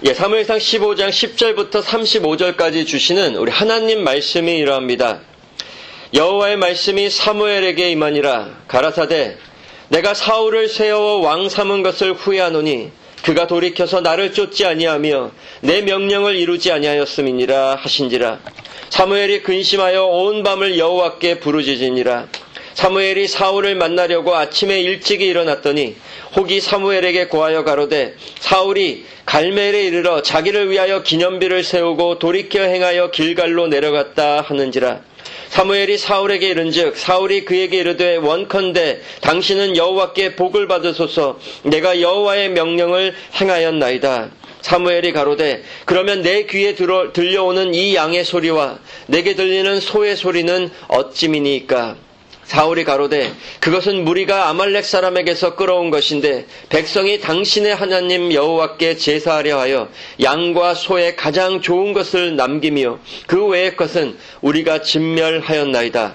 사무엘상 15장 10절부터 35절까지 주시는 우리 하나님 말씀이 이러합니다. 여호와의 말씀이 사무엘에게 임하니라. 가라사대 내가 사울을 세워 왕 삼은 것을 후회하노니 그가 돌이켜서 나를 쫓지 아니하며 내 명령을 이루지 아니하였음이니라 하신지라. 사무엘이 근심하여 온 밤을 여호와께 부르짖으니라. 사무엘이 사울을 만나려고 아침에 일찍이 일어났더니 혹이 사무엘에게 고하여 가로되 사울이 갈멜에 이르러 자기를 위하여 기념비를 세우고 돌이켜 행하여 길갈로 내려갔다 하는지라. 사무엘이 사울에게 이른즉 사울이 그에게 이르되 원컨대 당신은 여호와께 복을 받으소서. 내가 여호와의 명령을 행하였나이다. 사무엘이 가로되 그러면 내 귀에 들려오는 이 양의 소리와 내게 들리는 소의 소리는 어찌미니이까? 사울이 가로되 그것은 무리가 아말렉 사람에게서 끌어온 것인데 백성이 당신의 하나님 여호와께 제사하려 하여 양과 소의 가장 좋은 것을 남기며 그 외의 것은 우리가 진멸하였나이다.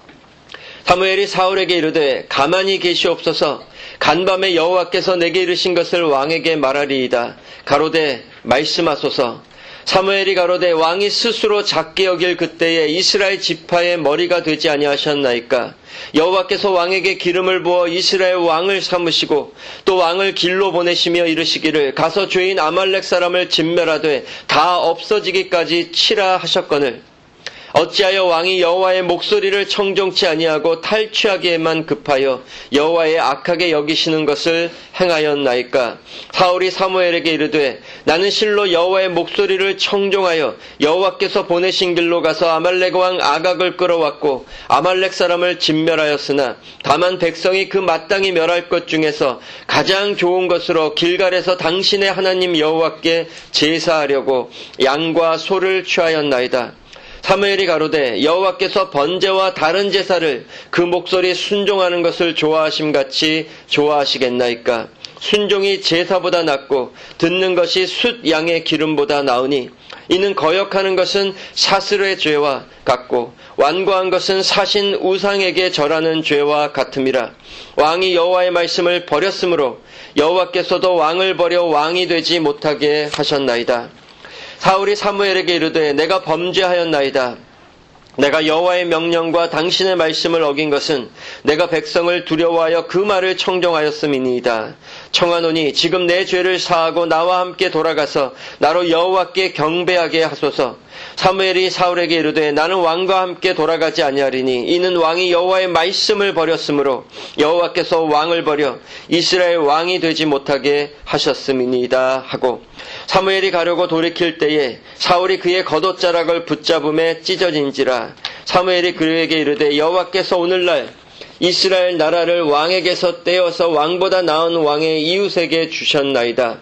사무엘이 사울에게 이르되 가만히 계시옵소서. 간밤에 여호와께서 내게 이르신 것을 왕에게 말하리이다. 가로되 말씀하소서. 사무엘이 가로되 왕이 스스로 작게 여길 그때에 이스라엘 지파의 머리가 되지 아니하셨나이까? 여호와께서 왕에게 기름을 부어 이스라엘 왕을 삼으시고 또 왕을 길로 보내시며 이르시기를 가서 죄인 아말렉 사람을 진멸하되 다 없어지기까지 치라 하셨거늘 어찌하여 왕이 여호와의 목소리를 청종치 아니하고 탈취하기에만 급하여 여호와의 악하게 여기시는 것을 행하였나이까? 사울이 사무엘에게 이르되 나는 실로 여호와의 목소리를 청종하여 여호와께서 보내신 길로 가서 아말렉 왕 아각을 끌어왔고 아말렉 사람을 진멸하였으나 다만 백성이 그 마땅히 멸할 것 중에서 가장 좋은 것으로 길갈에서 당신의 하나님 여호와께 제사하려고 양과 소를 취하였나이다. 사무엘이 가로되 여호와께서 번제와 다른 제사를 그 목소리 순종하는 것을 좋아하심같이 좋아하시겠나이까? 순종이 제사보다 낫고 듣는 것이 숫 양의 기름보다 나으니 이는 거역하는 것은 사슬의 죄와 같고 완고한 것은 사신 우상에게 절하는 죄와 같음이라. 왕이 여호와의 말씀을 버렸으므로 여호와께서도 왕을 버려 왕이 되지 못하게 하셨나이다. 사울이 사무엘에게 이르되 내가 범죄하였나이다. 내가 여호와의 명령과 당신의 말씀을 어긴 것은 내가 백성을 두려워하여 그 말을 청종하였음이니이다. 청하노니 지금 내 죄를 사하고 나와 함께 돌아가서 나로 여호와께 경배하게 하소서. 사무엘이 사울에게 이르되 나는 왕과 함께 돌아가지 아니하리니 이는 왕이 여호와의 말씀을 버렸으므로 여호와께서 왕을 버려 이스라엘 왕이 되지 못하게 하셨음이니이다 하고 사무엘이 가려고 돌이킬 때에 사울이 그의 겉옷자락을 붙잡음에 찢어진지라. 사무엘이 그에게 이르되 여호와께서 오늘날 이스라엘 나라를 왕에게서 떼어서 왕보다 나은 왕의 이웃에게 주셨나이다.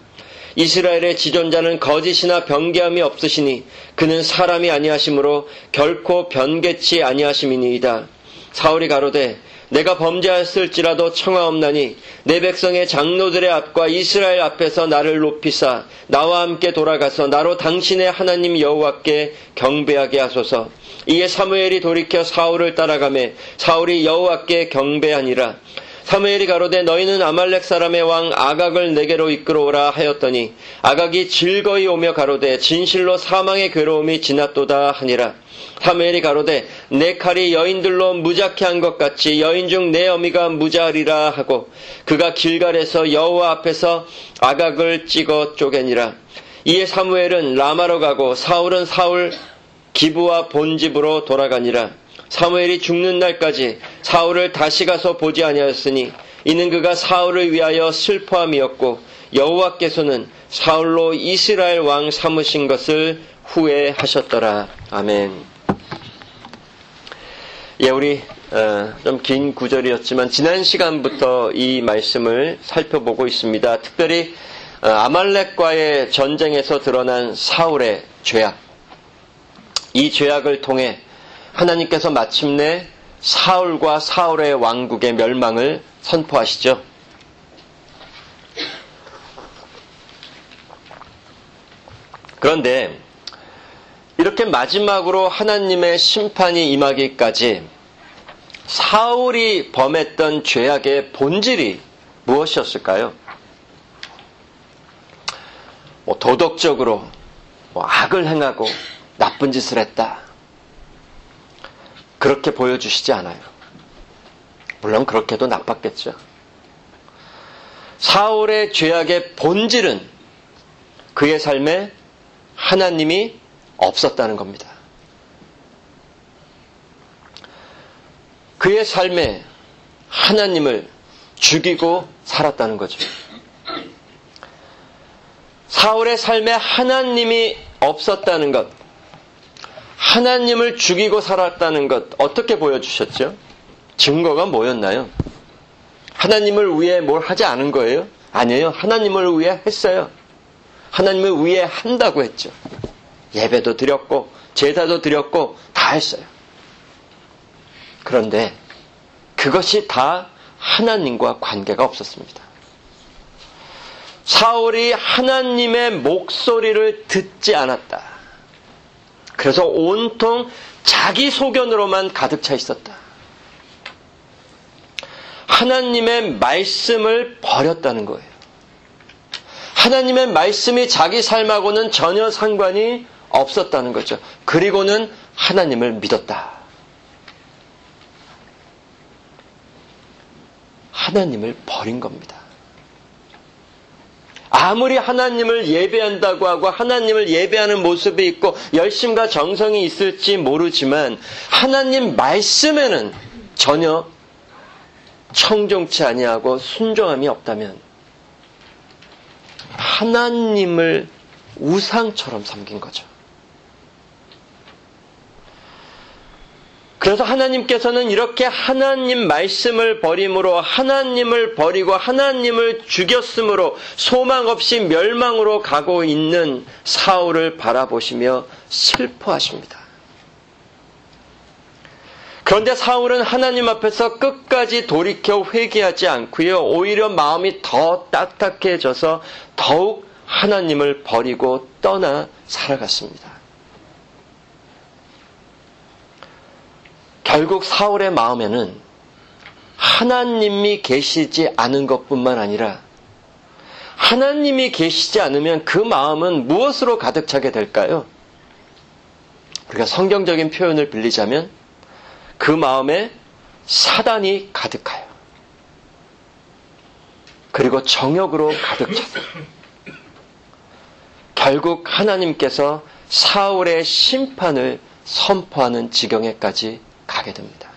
이스라엘의 지존자는 거짓이나 변개함이 없으시니 그는 사람이 아니하심으로 결코 변개치 아니하심이니이다. 사울이 가로되 내가 범죄하였을지라도 청하옵나니 내 백성의 장로들의 앞과 이스라엘 앞에서 나를 높이사 나와 함께 돌아가서 나로 당신의 하나님 여호와께 경배하게 하소서. 이에 사무엘이 돌이켜 사울을 따라가매 사울이 여호와께 경배하니라. 사무엘이 가로되 너희는 아말렉 사람의 왕 아각을 내게로 이끌어오라 하였더니 아각이 즐거이 오며 가로되 진실로 사망의 괴로움이 지났도다 하니라. 사무엘이 가로되 내 칼이 여인들로 무자케 한 것 같이 여인 중 내 어미가 무자하리라 하고 그가 길갈에서 여호와 앞에서 아각을 찍어 쪼개니라. 이에 사무엘은 라마로 가고 사울은 사울 기브와 본집으로 돌아가니라. 사무엘이 죽는 날까지 사울을 다시 가서 보지 아니하였으니 이는 그가 사울을 위하여 슬퍼함이었고 여호와께서는 사울로 이스라엘 왕 삼으신 것을 후회하셨더라. 아멘. 우리 좀 긴 구절이었지만 지난 시간부터 이 말씀을 살펴보고 있습니다. 특별히 아말렉과의 전쟁에서 드러난 사울의 죄악. 이 죄악을 통해 하나님께서 마침내 사울과 사울의 왕국의 멸망을 선포하시죠. 그런데 이렇게 마지막으로 하나님의 심판이 임하기까지 사울이 범했던 죄악의 본질이 무엇이었을까요? 도덕적으로 악을 행하고 나쁜 짓을 했다. 그렇게 보여주시지 않아요. 물론 그렇게도 나빴겠죠. 사울의 죄악의 본질은 그의 삶에 하나님이 없었다는 겁니다. 그의 삶에 하나님을 죽이고 살았다는 거죠. 사울의 삶에 하나님이 없었다는 것, 하나님을 죽이고 살았다는 것, 어떻게 보여주셨죠? 증거가 뭐였나요? 하나님을 위해 뭘 하지 않은 거예요? 아니에요. 하나님을 위해 했어요. 하나님을 위해 한다고 했죠. 예배도 드렸고 제사도 드렸고 다 했어요. 그런데 그것이 다 하나님과 관계가 없었습니다. 사울이 하나님의 목소리를 듣지 않았다. 그래서 온통 자기 소견으로만 가득 차 있었다. 하나님의 말씀을 버렸다는 거예요. 하나님의 말씀이 자기 삶하고는 전혀 상관이 없었다는 거죠. 그리고는 하나님을 믿었다. 하나님을 버린 겁니다. 아무리 하나님을 예배한다고 하고 하나님을 예배하는 모습이 있고 열심과 정성이 있을지 모르지만 하나님 말씀에는 전혀 청종치 아니하고 순종함이 없다면 하나님을 우상처럼 섬긴 거죠. 그래서 하나님께서는 이렇게 하나님 말씀을 버림으로 하나님을 버리고 하나님을 죽였으므로 소망 없이 멸망으로 가고 있는 사울을 바라보시며 슬퍼하십니다. 그런데 사울은 하나님 앞에서 끝까지 돌이켜 회개하지 않고요. 오히려 마음이 더 딱딱해져서 더욱 하나님을 버리고 떠나 살아갔습니다. 결국 사울의 마음에는 하나님이 계시지 않은 것뿐만 아니라 하나님이 계시지 않으면 그 마음은 무엇으로 가득 차게 될까요? 우리가 성경적인 표현을 빌리자면 그 마음에 사단이 가득하여 그리고 정욕으로 가득 차서 결국 하나님께서 사울의 심판을 선포하는 지경에까지 가게 됩니다.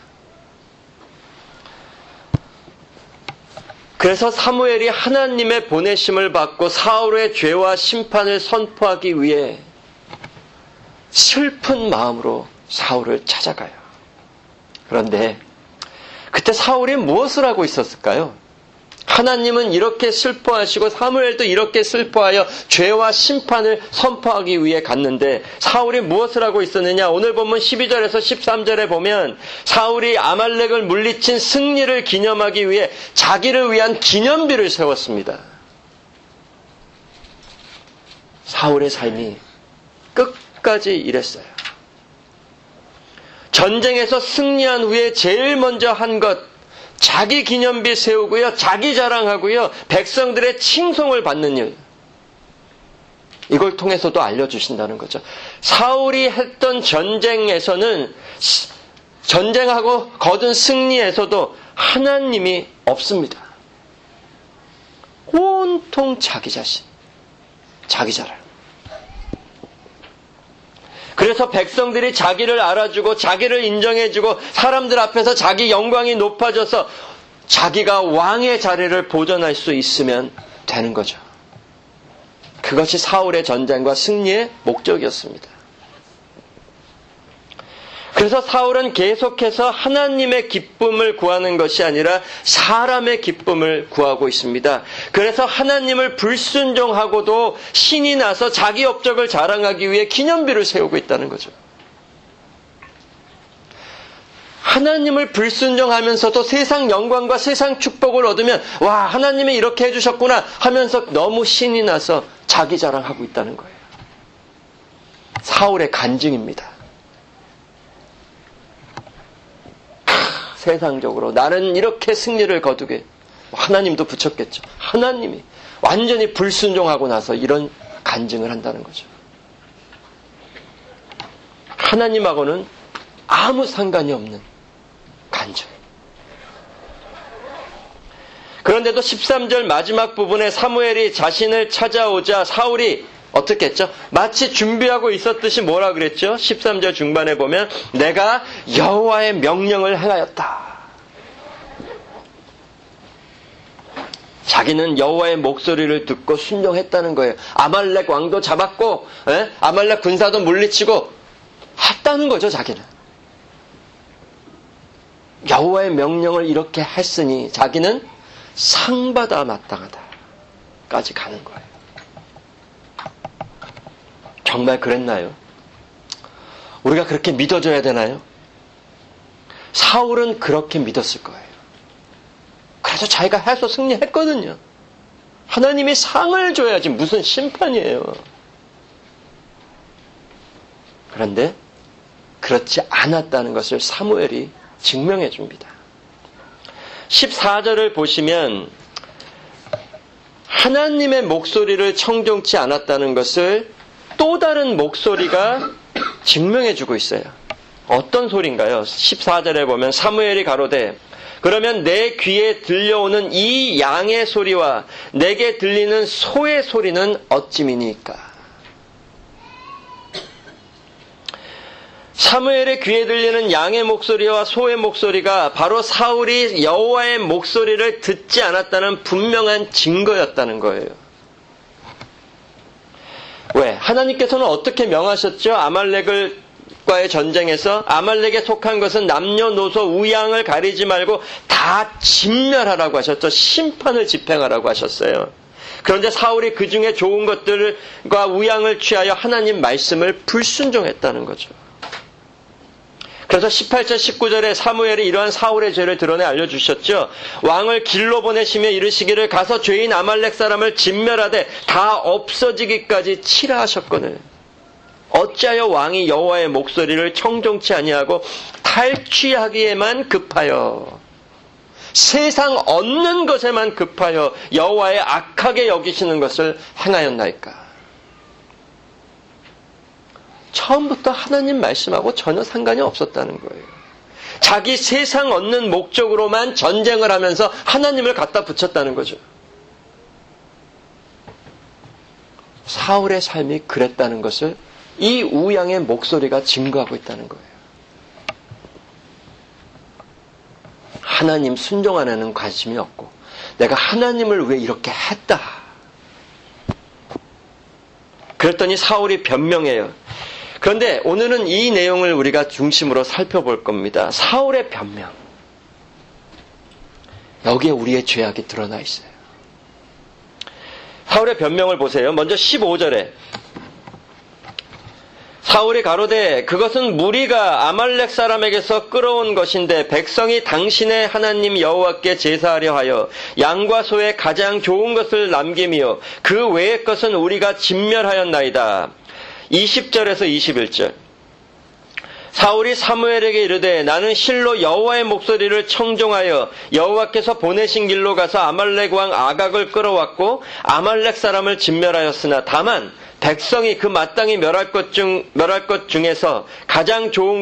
그래서 사무엘이 하나님의 보내심을 받고 사울의 죄와 심판을 선포하기 위해 슬픈 마음으로 사울을 찾아가요. 그런데 그때 사울이 무엇을 하고 있었을까요? 하나님은 이렇게 슬퍼하시고 사무엘도 이렇게 슬퍼하여 죄와 심판을 선포하기 위해 갔는데 사울이 무엇을 하고 있었느냐? 오늘 보면 12절에서 13절에 보면 사울이 아말렉을 물리친 승리를 기념하기 위해 자기를 위한 기념비를 세웠습니다. 사울의 삶이 끝까지 이랬어요. 전쟁에서 승리한 후에 제일 먼저 한 것, 자기 기념비 세우고요, 자기 자랑하고요, 백성들의 칭송을 받는 일. 이걸 통해서도 알려주신다는 거죠. 사울이 했던 전쟁에서는, 전쟁하고 거둔 승리에서도 하나님이 없습니다. 온통 자기 자신, 자기 자랑. 그래서 백성들이 자기를 알아주고 자기를 인정해주고 사람들 앞에서 자기 영광이 높아져서 자기가 왕의 자리를 보존할 수 있으면 되는 거죠. 그것이 사울의 전쟁과 승리의 목적이었습니다. 그래서 사울은 계속해서 하나님의 기쁨을 구하는 것이 아니라 사람의 기쁨을 구하고 있습니다. 그래서 하나님을 불순종하고도 신이 나서 자기 업적을 자랑하기 위해 기념비를 세우고 있다는 거죠. 하나님을 불순종하면서도 세상 영광과 세상 축복을 얻으면 와, 하나님이 이렇게 해주셨구나 하면서 너무 신이 나서 자기 자랑하고 있다는 거예요. 사울의 간증입니다. 세상적으로 나는 이렇게 승리를 거두게, 하나님도 붙였겠죠. 하나님이 완전히 불순종하고 나서 이런 간증을 한다는 거죠. 하나님하고는 아무 상관이 없는 간증. 그런데도 13절 마지막 부분에 사무엘이 자신을 찾아오자 사울이 어떻게 했죠? 마치 준비하고 있었듯이 뭐라 그랬죠? 13절 중반에 보면 내가 여호와의 명령을 행하였다. 자기는 여호와의 목소리를 듣고 순종했다는 거예요. 아말렉 왕도 잡았고 아말렉 군사도 물리치고 했다는 거죠. 자기는. 여호와의 명령을 이렇게 했으니 자기는 상받아 마땅하다까지 가는 거예요. 정말 그랬나요? 우리가 그렇게 믿어줘야 되나요? 사울은 그렇게 믿었을 거예요. 그래서 자기가 해서 승리했거든요. 하나님이 상을 줘야지 무슨 심판이에요. 그런데 그렇지 않았다는 것을 사무엘이 증명해 줍니다. 14절을 보시면 하나님의 목소리를 청종치 않았다는 것을 또 다른 목소리가 증명해 주고 있어요. 어떤 소리인가요? 14절에 보면 사무엘이 가로되 그러면 내 귀에 들려오는 이 양의 소리와 내게 들리는 소의 소리는 어찌미니까? 사무엘의 귀에 들리는 양의 목소리와 소의 목소리가 바로 사울이 여호와의 목소리를 듣지 않았다는 분명한 증거였다는 거예요. 왜? 하나님께서는 어떻게 명하셨죠? 아말렉과의 전쟁에서 아말렉에 속한 것은 남녀노소 우양을 가리지 말고 다 진멸하라고 하셨죠. 심판을 집행하라고 하셨어요. 그런데 사울이 그 중에 좋은 것들과 우양을 취하여 하나님 말씀을 불순종했다는 거죠. 그래서 18절 19절에 사무엘이 이러한 사울의 죄를 드러내 알려주셨죠. 왕을 길로 보내시며 이르시기를 가서 죄인 아말렉 사람을 진멸하되 다 없어지기까지 치라 하셨거늘 어찌하여 왕이 여호와의 목소리를 청종치 아니하고 탈취하기에만 급하여 세상 얻는 것에만 급하여 여호와의 악하게 여기시는 것을 행하였나이까. 처음부터 하나님 말씀하고 전혀 상관이 없었다는 거예요. 자기 세상 얻는 목적으로만 전쟁을 하면서 하나님을 갖다 붙였다는 거죠. 사울의 삶이 그랬다는 것을 이 우양의 목소리가 증거하고 있다는 거예요. 하나님 순종 안에는 관심이 없고 내가 하나님을 왜 이렇게 했다. 그랬더니 사울이 변명해요. 그런데 오늘은 이 내용을 우리가 중심으로 살펴볼 겁니다. 사울의 변명. 여기에 우리의 죄악이 드러나 있어요. 사울의 변명을 보세요. 먼저 15절에 사울이 가로되 그것은 무리가 아말렉 사람에게서 끌어온 것인데 백성이 당신의 하나님 여호와께 제사하려 하여 양과 소의 가장 좋은 것을 남김이요 그 외의 것은 우리가 진멸하였나이다. 20절에서 21절 사울이 사무엘에게 이르되 나는 실로 여호와의 목소리를 청종하여 여호와께서 보내신 길로 가서 아말렉 왕 아각을 끌어왔고 아말렉 사람을 진멸하였으나 다만 백성이 그 마땅히 멸할 것 중에서 가장 좋은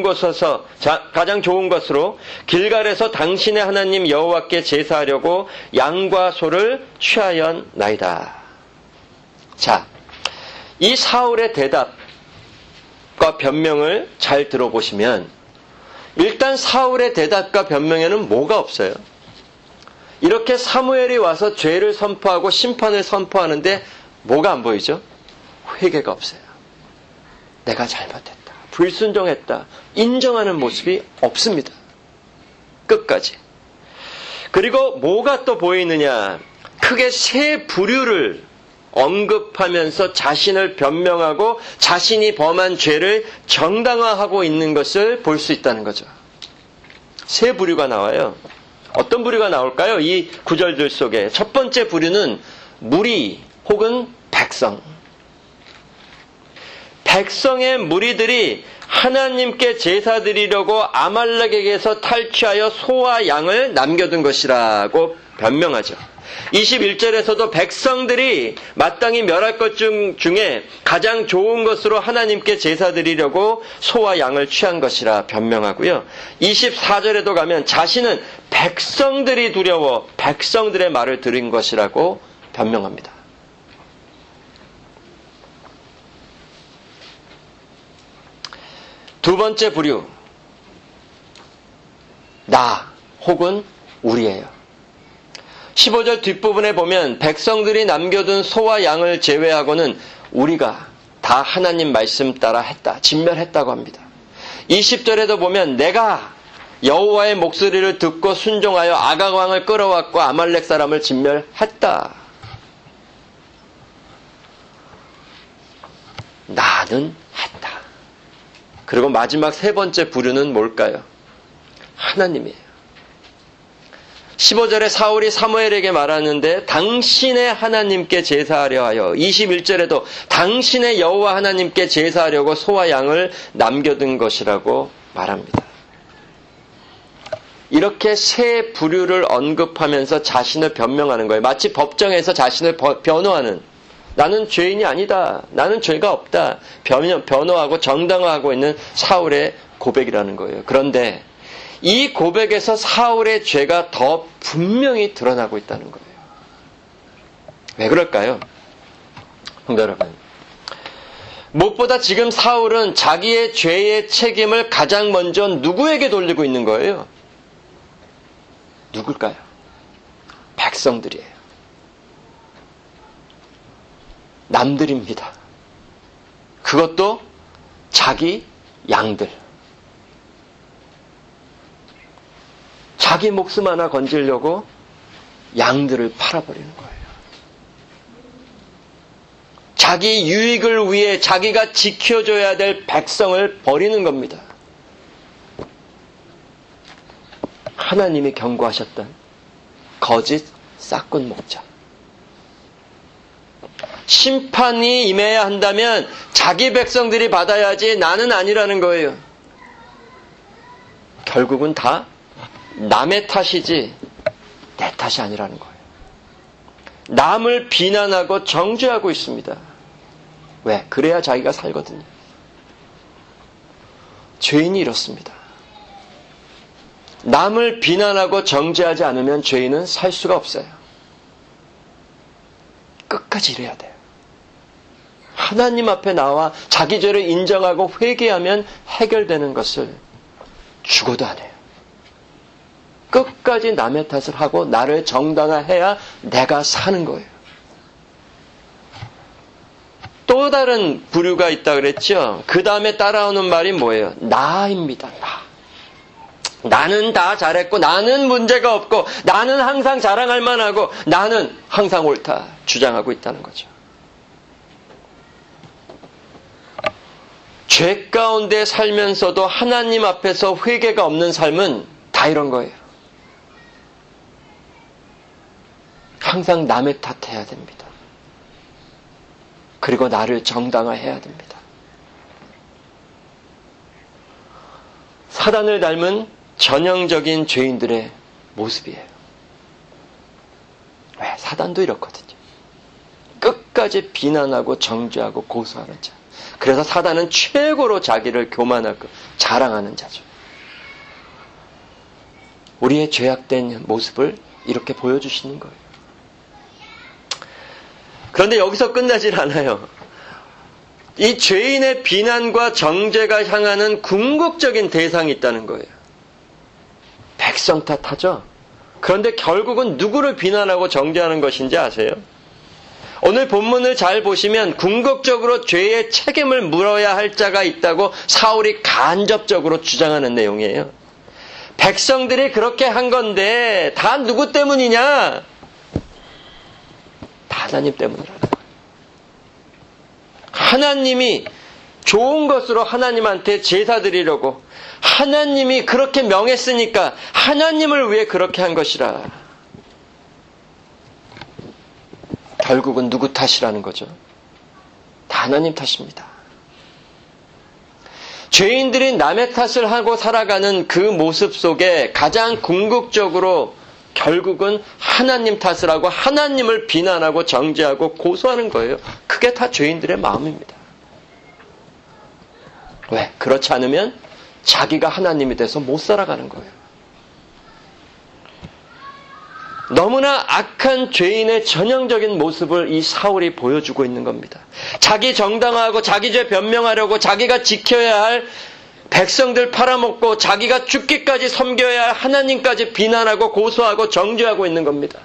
것으로 길갈에서 당신의 하나님 여호와께 제사하려고 양과 소를 취하였나이다. 자, 이 사울의 대답과 변명을 잘 들어보시면 일단 사울의 대답과 변명에는 뭐가 없어요. 이렇게 사무엘이 와서 죄를 선포하고 심판을 선포하는데 뭐가 안 보이죠? 회개가 없어요. 내가 잘못했다. 불순종했다. 인정하는 모습이 없습니다. 끝까지. 그리고 뭐가 또 보이느냐? 크게 세 부류를 언급하면서 자신을 변명하고 자신이 범한 죄를 정당화하고 있는 것을 볼 수 있다는 거죠. 세 부류가 나와요. 어떤 부류가 나올까요? 이 구절들 속에. 첫 번째 부류는 무리 혹은 백성. 백성의 무리들이 하나님께 제사 드리려고 아말렉에게서 탈취하여 소와 양을 남겨둔 것이라고 변명하죠. 21절에서도 백성들이 마땅히 멸할 것 중에 가장 좋은 것으로 하나님께 제사 드리려고 소와 양을 취한 것이라 변명하고요. 24절에도 가면 자신은 백성들이 두려워 백성들의 말을 들은 것이라고 변명합니다. 두 번째 부류, 나 혹은 우리예요. 15절 뒷부분에 보면 백성들이 남겨둔 소와 양을 제외하고는 우리가 다 하나님 말씀 따라 했다, 진멸했다고 합니다. 20절에도 보면 내가 여호와의 목소리를 듣고 순종하여 아각 왕을 끌어왔고 아말렉 사람을 진멸했다. 나는 했다. 그리고 마지막 세 번째 부류는 뭘까요? 하나님이에요. 15절에 사울이 사무엘에게 말하는데 당신의 하나님께 제사하려 하여, 21절에도 당신의 여호와 하나님께 제사하려고 소와 양을 남겨둔 것이라고 말합니다. 이렇게 세 부류를 언급하면서 자신을 변명하는 거예요. 마치 법정에서 자신을 변호하는, 나는 죄인이 아니다, 나는 죄가 없다, 변호하고 정당화하고 있는 사울의 고백이라는 거예요. 그런데 이 고백에서 사울의 죄가 더 분명히 드러나고 있다는 거예요. 왜 그럴까요? 성도 여러분, 무엇보다 지금 사울은 자기의 죄의 책임을 가장 먼저 누구에게 돌리고 있는 거예요? 누굴까요? 백성들이에요. 남들입니다. 그것도 자기 양들. 자기 목숨 하나 건지려고 양들을 팔아버리는 거예요. 자기 유익을 위해 자기가 지켜줘야 될 백성을 버리는 겁니다. 하나님이 경고하셨던 거짓 싹군 목자. 심판이 임해야 한다면 자기 백성들이 받아야지 나는 아니라는 거예요. 결국은 다 남의 탓이지 내 탓이 아니라는 거예요. 남을 비난하고 정죄하고 있습니다. 왜? 그래야 자기가 살거든요. 죄인이 이렇습니다. 남을 비난하고 정죄하지 않으면 죄인은 살 수가 없어요. 끝까지 이래야 돼요. 하나님 앞에 나와 자기 죄를 인정하고 회개하면 해결되는 것을 죽어도 안 해요. 끝까지 남의 탓을 하고 나를 정당화해야 내가 사는 거예요. 또 다른 부류가 있다 그랬죠? 그 다음에 따라오는 말이 뭐예요? 나입니다. 나는 다 잘했고, 나는 문제가 없고, 나는 항상 자랑할 만하고, 나는 항상 옳다 주장하고 있다는 거죠. 죄 가운데 살면서도 하나님 앞에서 회개가 없는 삶은 다 이런 거예요. 항상 남의 탓해야 됩니다. 그리고 나를 정당화해야 됩니다. 사단을 닮은 전형적인 죄인들의 모습이에요. 왜? 사단도 이렇거든요. 끝까지 비난하고 정죄하고 고소하는 자. 그래서 사단은 최고로 자기를 교만하고 자랑하는 자죠. 우리의 죄악된 모습을 이렇게 보여주시는 거예요. 그런데 여기서 끝나질 않아요. 이 죄인의 비난과 정죄가 향하는 궁극적인 대상이 있다는 거예요. 백성 탓하죠? 그런데 결국은 누구를 비난하고 정죄하는 것인지 아세요? 오늘 본문을 잘 보시면 궁극적으로 죄의 책임을 물어야 할 자가 있다고 사울이 간접적으로 주장하는 내용이에요. 백성들이 그렇게 한 건데 다 누구 때문이냐? 다 하나님 때문이라는 거예요. 하나님이 좋은 것으로 하나님한테 제사 드리려고 하나님이 그렇게 명했으니까 하나님을 위해 그렇게 한 것이라. 결국은 누구 탓이라는 거죠? 다 하나님 탓입니다. 죄인들이 남의 탓을 하고 살아가는 그 모습 속에 가장 궁극적으로 결국은 하나님 탓을 하고 하나님을 비난하고 정죄하고 고소하는 거예요. 그게 다 죄인들의 마음입니다. 왜? 그렇지 않으면 자기가 하나님이 돼서 못 살아가는 거예요. 너무나 악한 죄인의 전형적인 모습을 이 사울이 보여주고 있는 겁니다. 자기 정당화하고 자기 죄 변명하려고 자기가 지켜야 할 백성들 팔아먹고 자기가 죽기까지 섬겨야 할 하나님까지 비난하고 고소하고 정죄하고 있는 겁니다.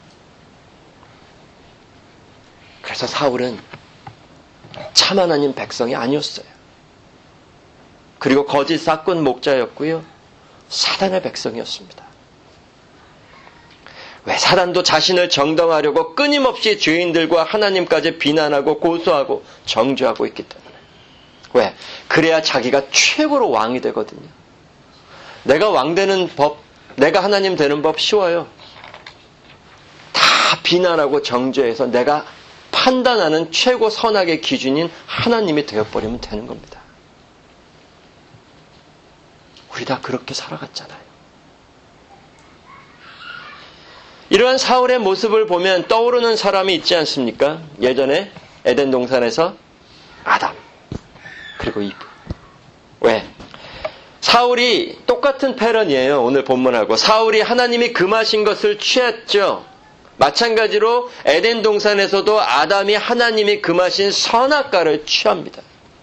그래서 사울은 참 하나님 백성이 아니었어요. 그리고 거짓 사꾼 목자였고요. 사단의 백성이었습니다. 왜? 사단도 자신을 정당화하려고 끊임없이 죄인들과 하나님까지 비난하고 고소하고 정죄하고 있기 때문에. 왜? 그래야 자기가 최고로 왕이 되거든요. 내가 왕 되는 법, 내가 하나님 되는 법 쉬워요. 다 비난하고 정죄해서 내가 판단하는 최고 선악의 기준인 하나님이 되어버리면 되는 겁니다. 우리 다 그렇게 살아갔잖아요. 이러한 사울의 모습을 보면 떠오르는 사람이 있지 않습니까? 예전에 에덴 동산에서 아담 그리고 이브. 왜? 사울이 똑같은 패런이에요. 오늘 본문하고. 사울이 하나님이 금하신 것을 취했죠. 마찬가지로 에덴 동산에서도 아담이 하나님이 금하신 선악과를 취합니다.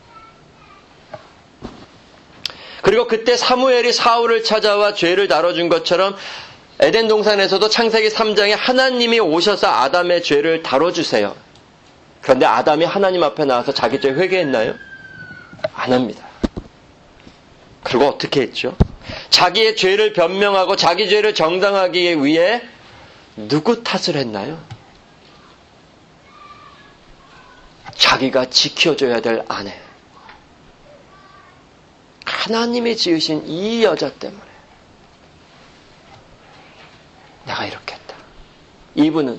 그리고 그때 사무엘이 사울을 찾아와 죄를 다뤄준 것처럼 에덴 동산에서도 창세기 3장에 하나님이 오셔서 아담의 죄를 다뤄주세요. 그런데 아담이 하나님 앞에 나와서 자기 죄 회개했나요? 안 합니다. 그리고 어떻게 했죠? 자기의 죄를 변명하고 자기 죄를 정당하기 위해 누구 탓을 했나요? 자기가 지켜줘야 될 아내. 하나님이 지으신 이 여자 때문에 내가 이렇게 했다. 이분은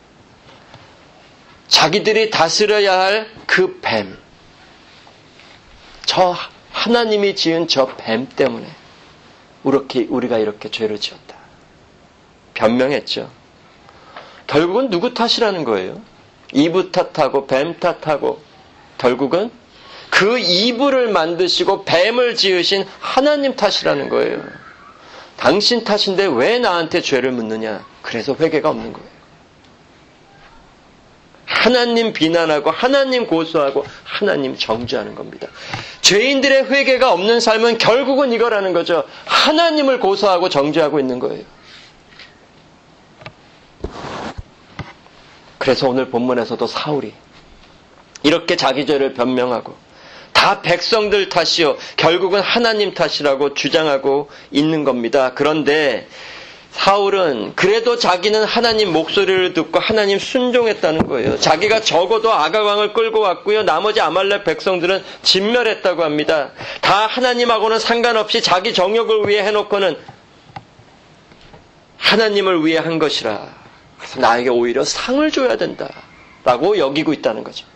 자기들이 다스려야 할 그 뱀, 저 하나님이 지은 저 뱀 때문에 우리가 이렇게 죄를 지었다. 변명했죠. 결국은 누구 탓이라는 거예요? 이브 탓하고 뱀 탓하고 결국은 그 이브를 만드시고 뱀을 지으신 하나님 탓이라는 거예요. 당신 탓인데 왜 나한테 죄를 묻느냐? 그래서 회개가 없는 거예요. 하나님 비난하고 하나님 고소하고 하나님 정죄하는 겁니다. 죄인들의 회개가 없는 삶은 결국은 이거라는 거죠. 하나님을 고소하고 정죄하고 있는 거예요. 그래서 오늘 본문에서도 사울이 이렇게 자기 죄를 변명하고 다 백성들 탓이요. 결국은 하나님 탓이라고 주장하고 있는 겁니다. 그런데 사울은 그래도 자기는 하나님 목소리를 듣고 하나님 순종했다는 거예요. 자기가 적어도 아가왕을 끌고 왔고요. 나머지 아말렉 백성들은 진멸했다고 합니다. 다 하나님하고는 상관없이 자기 정욕을 위해 해놓고는 하나님을 위해 한 것이라. 그래서 나에게 오히려 상을 줘야 된다라고 여기고 있다는 거죠.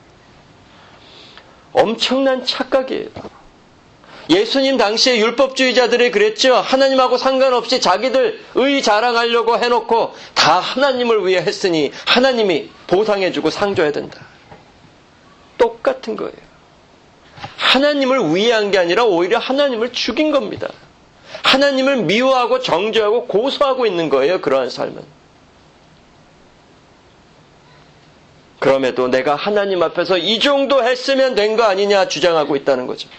엄청난 착각이에요. 예수님 당시에 율법주의자들이 그랬죠. 하나님하고 상관없이 자기들 의 자랑하려고 해놓고 다 하나님을 위해 했으니 하나님이 보상해주고 상 줘야 된다. 똑같은 거예요. 하나님을 위해한 게 아니라 오히려 하나님을 죽인 겁니다. 하나님을 미워하고 정죄하고 고소하고 있는 거예요. 그러한 삶은. 그럼에도 내가 하나님 앞에서 이 정도 했으면 된 거 아니냐 주장하고 있다는 거죠.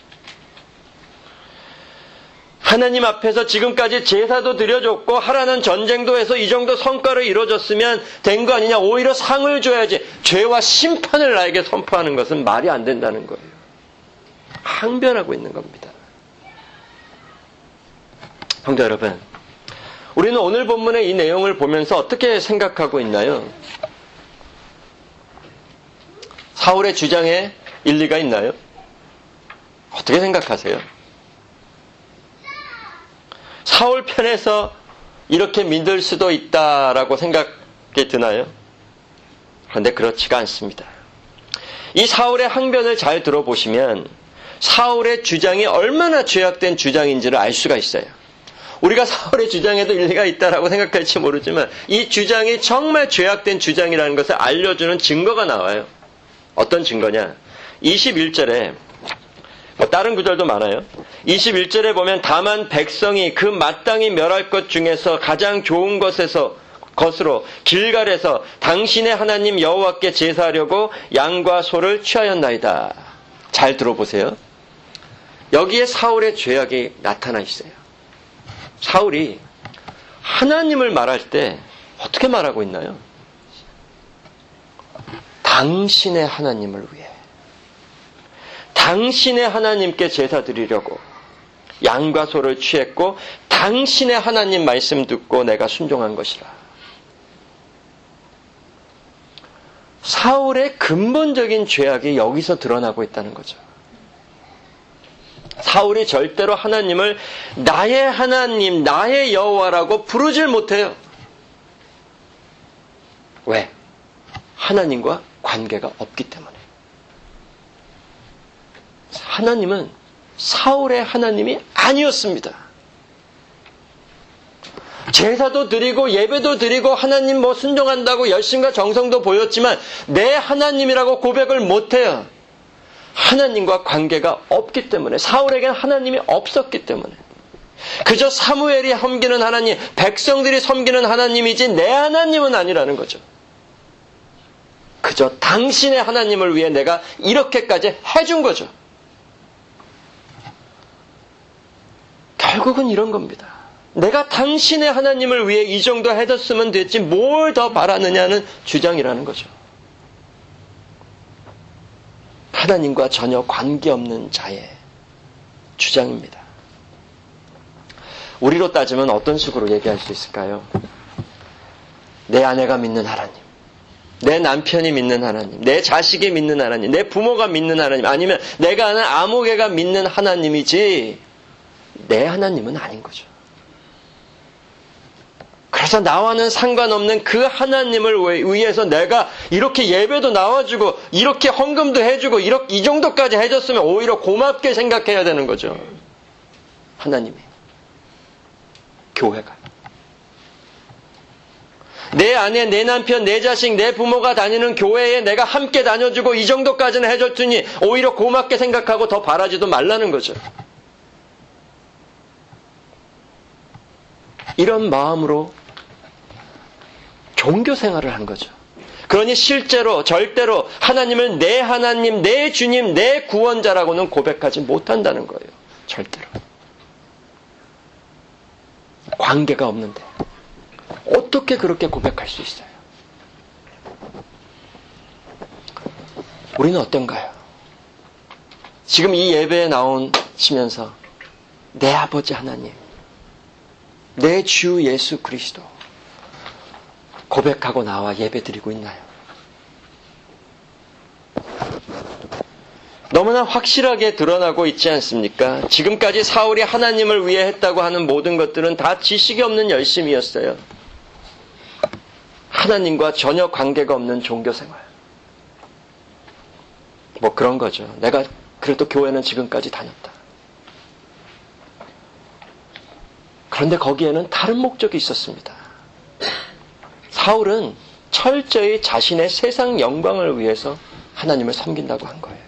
하나님 앞에서 지금까지 제사도 드려줬고 하라는 전쟁도 해서 이 정도 성과를 이뤄줬으면 된 거 아니냐. 오히려 상을 줘야지. 죄와 심판을 나에게 선포하는 것은 말이 안 된다는 거예요. 항변하고 있는 겁니다. 성도 여러분, 우리는 오늘 본문의 이 내용을 보면서 어떻게 생각하고 있나요? 사울의 주장에 일리가 있나요? 어떻게 생각하세요? 사울 편에서 이렇게 믿을 수도 있다라고 생각이 드나요? 그런데 그렇지가 않습니다. 이 사울의 항변을 잘 들어보시면 사울의 주장이 얼마나 죄악된 주장인지를 알 수가 있어요. 우리가 사울의 주장에도 일리가 있다라고 생각할지 모르지만 이 주장이 정말 죄악된 주장이라는 것을 알려주는 증거가 나와요. 어떤 증거냐? 21절에 다른 구절도 많아요. 21절에 보면 다만 백성이 그 마땅히 멸할 것 중에서 가장 좋은 것으로 길갈에서 당신의 하나님 여호와께 제사하려고 양과 소를 취하였나이다. 잘 들어보세요. 여기에 사울의 죄악이 나타나 있어요. 사울이 하나님을 말할 때 어떻게 말하고 있나요? 당신의 하나님을 위해 당신의 하나님께 제사 드리려고 양과 소를 취했고 당신의 하나님 말씀 듣고 내가 순종한 것이라. 사울의 근본적인 죄악이 여기서 드러나고 있다는 거죠. 사울이 절대로 하나님을 나의 하나님, 나의 여호와라고 부르질 못해요. 왜? 하나님과 관계가 없기 때문에. 하나님은 사울의 하나님이 아니었습니다. 제사도 드리고 예배도 드리고 하나님 순종한다고 열심과 정성도 보였지만 내 하나님이라고 고백을 못해요. 하나님과 관계가 없기 때문에, 사울에게는 하나님이 없었기 때문에. 그저 사무엘이 섬기는 하나님, 백성들이 섬기는 하나님이지 내 하나님은 아니라는 거죠. 그저 당신의 하나님을 위해 내가 이렇게까지 해준 거죠. 결국은 이런 겁니다. 내가 당신의 하나님을 위해 이 정도 해줬으면 됐지 뭘 더 바라느냐는 주장이라는 거죠. 하나님과 전혀 관계없는 자의 주장입니다. 우리로 따지면 어떤 식으로 얘기할 수 있을까요? 내 아내가 믿는 하나님, 내 남편이 믿는 하나님, 내 자식이 믿는 하나님, 내 부모가 믿는 하나님, 아니면 내가 아는 아무개가 믿는 하나님이지 내 하나님은 아닌 거죠. 그래서 나와는 상관없는 그 하나님을 위해서 내가 이렇게 예배도 나와주고 이렇게 헌금도 해주고 이 정도까지 해줬으면 오히려 고맙게 생각해야 되는 거죠. 하나님이, 교회가. 내 아내, 내 남편, 내 자식, 내 부모가 다니는 교회에 내가 함께 다녀주고 이 정도까지는 해줬으니 오히려 고맙게 생각하고 더 바라지도 말라는 거죠. 이런 마음으로 종교 생활을 한 거죠. 그러니 실제로 절대로 하나님을 내 하나님, 내 주님, 내 구원자라고는 고백하지 못한다는 거예요. 절대로. 관계가 없는데 어떻게 그렇게 고백할 수 있어요? 우리는 어떤가요? 지금 이 예배에 나오시면서 내 아버지 하나님, 내 주 예수 그리스도 고백하고 나와 예배드리고 있나요? 너무나 확실하게 드러나고 있지 않습니까? 지금까지 사울이 하나님을 위해 했다고 하는 모든 것들은 다 지식이 없는 열심이었어요. 하나님과 전혀 관계가 없는 종교생활. 뭐 그런 거죠. 내가 그래도 교회는 지금까지 다녔다. 그런데 거기에는 다른 목적이 있었습니다. 사울은 철저히 자신의 세상 영광을 위해서 하나님을 섬긴다고 한 거예요.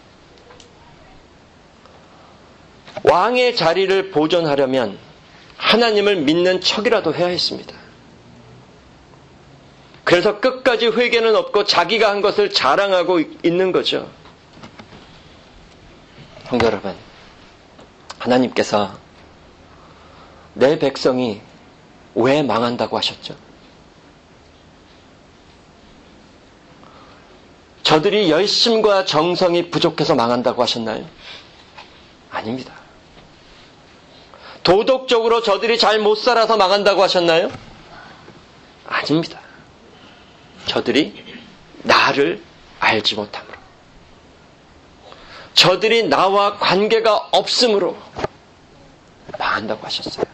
왕의 자리를 보존하려면 하나님을 믿는 척이라도 해야 했습니다. 그래서 끝까지 회개는 없고 자기가 한 것을 자랑하고 있는 거죠. 성도 여러분, 하나님께서 내 백성이 왜 망한다고 하셨죠? 저들이 열심과 정성이 부족해서 망한다고 하셨나요? 아닙니다. 도덕적으로 저들이 잘 못 살아서 망한다고 하셨나요? 아닙니다. 저들이 나를 알지 못함으로, 저들이 나와 관계가 없으므로 망한다고 하셨어요.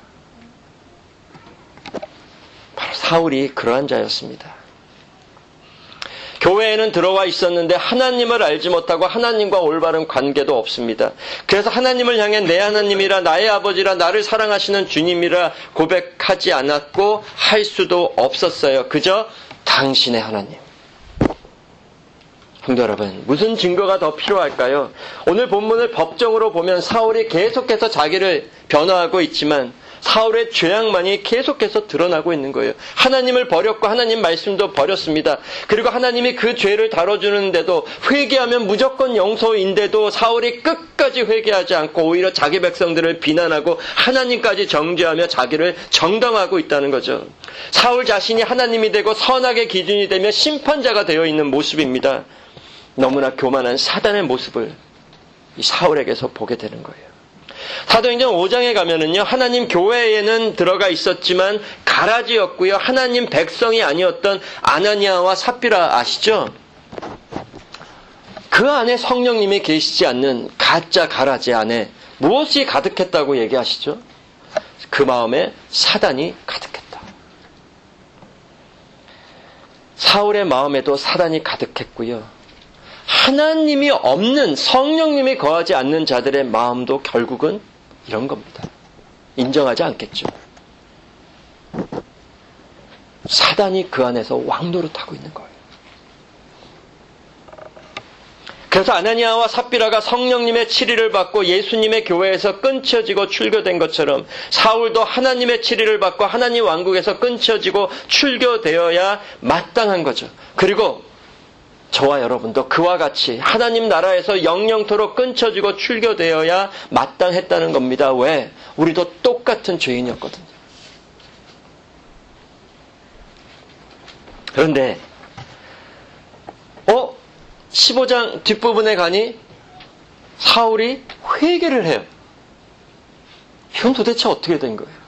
바로 사울이 그러한 자였습니다. 교회에는 들어와 있었는데 하나님을 알지 못하고 하나님과 올바른 관계도 없습니다. 그래서 하나님을 향해 내 하나님이라 나의 아버지라 나를 사랑하시는 주님이라 고백하지 않았고 할 수도 없었어요. 그저 당신의 하나님. 성도 여러분, 무슨 증거가 더 필요할까요? 오늘 본문을 법정으로 보면 사울이 계속해서 자기를 변화하고 있지만 사울의 죄악만이 계속해서 드러나고 있는 거예요. 하나님을 버렸고 하나님 말씀도 버렸습니다. 그리고 하나님이 그 죄를 다뤄주는데도 회개하면 무조건 용서인데도 사울이 끝까지 회개하지 않고 오히려 자기 백성들을 비난하고 하나님까지 정죄하며 자기를 정당화하고 있다는 거죠. 사울 자신이 하나님이 되고 선악의 기준이 되며 심판자가 되어 있는 모습입니다. 너무나 교만한 사단의 모습을 이 사울에게서 보게 되는 거예요. 사도행전 5장에 가면은요, 하나님 교회에는 들어가 있었지만 가라지였고요, 하나님 백성이 아니었던 아나니아와 삽비라 아시죠? 그 안에 성령님이 계시지 않는 가짜 가라지 안에 무엇이 가득했다고 얘기하시죠? 그 마음에 사단이 가득했다. 사울의 마음에도 사단이 가득했고요. 하나님이 없는, 성령님이 거하지 않는 자들의 마음도 결국은 이런 겁니다. 인정하지 않겠죠. 사단이 그 안에서 왕노릇하고 있는 거예요. 그래서 아나니아와 삽비라가 성령님의 치리를 받고 예수님의 교회에서 끊쳐지고 출교된 것처럼 사울도 하나님의 치리를 받고 하나님 왕국에서 끊쳐지고 출교되어야 마땅한 거죠. 그리고 저와 여러분도 그와 같이 하나님 나라에서 영영토록 끊쳐지고 출교되어야 마땅했다는 겁니다. 왜? 우리도 똑같은 죄인이었거든요. 그런데 15장 뒷부분에 가니 사울이 회개를 해요. 이건 도대체 어떻게 된 거예요?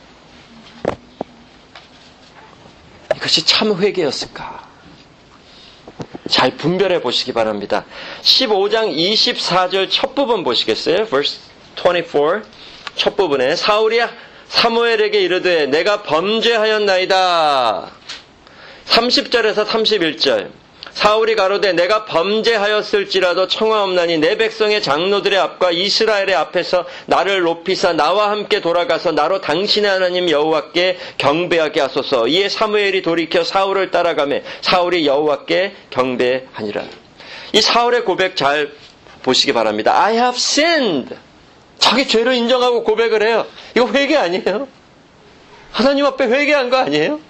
이것이 참 회개였을까? 잘 분별해 보시기 바랍니다. 15장 24절 첫 부분 보시겠어요? verse 24 첫 부분에 사울이 사무엘에게 이르되 내가 범죄하였나이다. 30절에서 31절 사울이 가로되 내가 범죄하였을지라도 청하옵나니 내 백성의 장로들의 앞과 이스라엘의 앞에서 나를 높이사 나와 함께 돌아가서 나로 당신의 하나님 여호와께 경배하게 하소서. 이에 사무엘이 돌이켜 사울을 따라가매 사울이 여호와께 경배하니라. 이 사울의 고백 잘 보시기 바랍니다. I have sinned. 자기 죄를 인정하고 고백을 해요. 이거 회개 아니에요? 하나님 앞에 회개한 거 아니에요?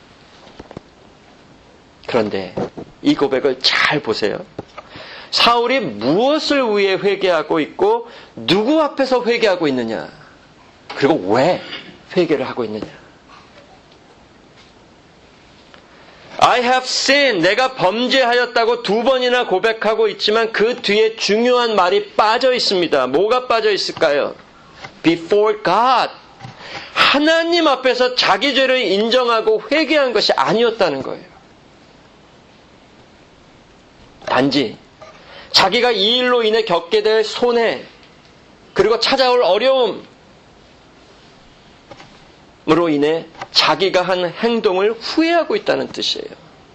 그런데 이 고백을 잘 보세요. 사울이 무엇을 위해 회개하고 있고 누구 앞에서 회개하고 있느냐, 그리고 왜 회개를 하고 있느냐. I have sinned. 내가 범죄하였다고 2번이나 고백하고 있지만 그 뒤에 중요한 말이 빠져 있습니다. 뭐가 빠져 있을까요? Before God. 하나님 앞에서 자기 죄를 인정하고 회개한 것이 아니었다는 거예요. 단지 자기가 이 일로 인해 겪게 될 손해, 그리고 찾아올 어려움으로 인해 자기가 한 행동을 후회하고 있다는 뜻이에요.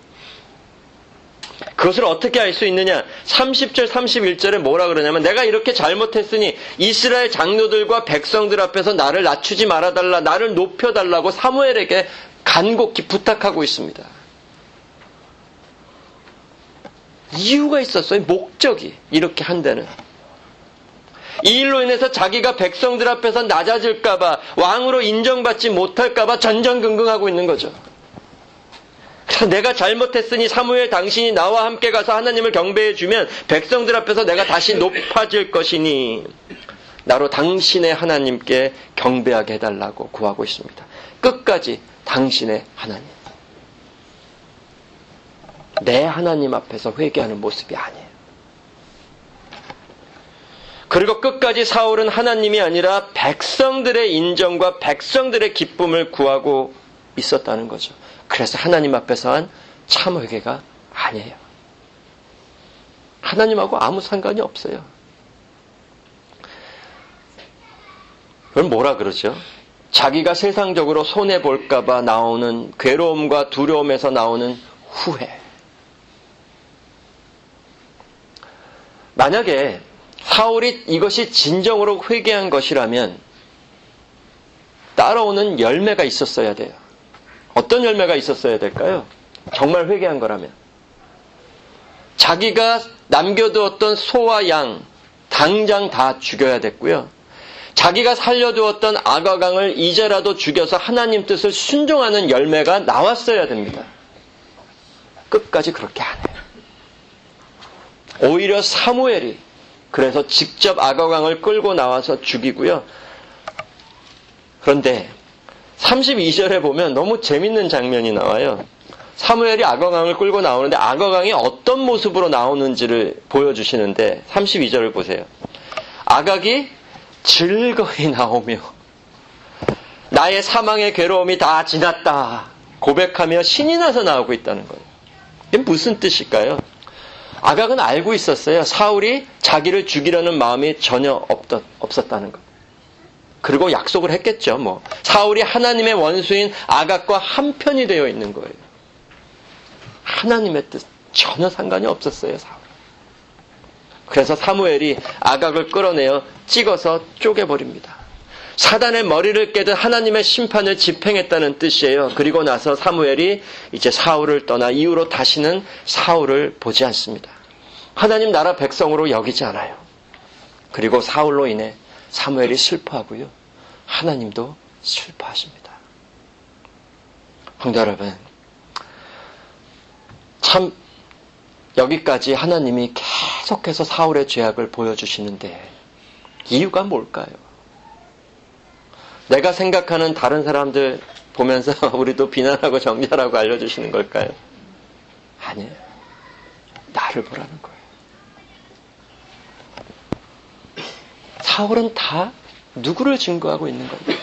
그것을 어떻게 알 수 있느냐? 30절 31절에 뭐라 그러냐면 내가 이렇게 잘못했으니 이스라엘 장로들과 백성들 앞에서 나를 낮추지 말아달라, 나를 높여달라고 사무엘에게 간곡히 부탁하고 있습니다. 이유가 있었어요. 목적이 이렇게 한 데는. 이 일로 인해서 자기가 백성들 앞에서 낮아질까봐, 왕으로 인정받지 못할까봐 전전긍긍하고 있는 거죠. 그래서 내가 잘못했으니 사무엘 당신이 나와 함께 가서 하나님을 경배해 주면 백성들 앞에서 내가 다시 높아질 것이니 나로 당신의 하나님께 경배하게 해달라고 구하고 있습니다. 끝까지 당신의 하나님. 내 하나님 앞에서 회개하는 모습이 아니에요. 그리고 끝까지 사울은 하나님이 아니라 백성들의 인정과 백성들의 기쁨을 구하고 있었다는 거죠. 그래서 하나님 앞에서 한 참 회개가 아니에요. 하나님하고 아무 상관이 없어요. 그럼 뭐라 그러죠? 자기가 세상적으로 손해볼까봐 나오는 괴로움과 두려움에서 나오는 후회. 만약에 사울이 이것이 진정으로 회개한 것이라면 따라오는 열매가 있었어야 돼요. 어떤 열매가 있었어야 될까요? 정말 회개한 거라면. 자기가 남겨두었던 소와 양 당장 다 죽여야 됐고요. 자기가 살려두었던 아가강을 이제라도 죽여서 하나님 뜻을 순종하는 열매가 나왔어야 됩니다. 끝까지 그렇게 안 해요. 오히려 사무엘이 그래서 직접 아가강을 끌고 나와서 죽이고요. 그런데 32절에 보면 너무 재밌는 장면이 나와요. 사무엘이 아가강을 끌고 나오는데 아가강이 어떤 모습으로 나오는지를 보여주시는데 32절을 보세요. 아각이 즐거이 나오며 나의 사망의 괴로움이 다 지났다 고백하며 신이 나서 나오고 있다는 거예요. 이게 무슨 뜻일까요? 아각은 알고 있었어요. 사울이 자기를 죽이려는 마음이 전혀 없었다는 것. 그리고 약속을 했겠죠. 사울이 하나님의 원수인 아각과 한편이 되어 있는 거예요. 하나님의 뜻 전혀 상관이 없었어요. 사울. 그래서 사무엘이 아각을 끌어내어 찍어서 쪼개버립니다. 사단의 머리를 깨듯 하나님의 심판을 집행했다는 뜻이에요. 그리고 나서 사무엘이 이제 사울을 떠나 이후로 다시는 사울을 보지 않습니다. 하나님 나라 백성으로 여기지 않아요. 그리고 사울로 인해 사무엘이 슬퍼하고요. 하나님도 슬퍼하십니다. 성도 여러분, 참 여기까지 하나님이 계속해서 사울의 죄악을 보여주시는데 이유가 뭘까요? 내가 생각하는 다른 사람들 보면서 우리도 비난하고 정죄하라고 알려주시는 걸까요? 아니에요. 나를 보라는 거예요. 사울은 다 누구를 증거하고 있는 거예요?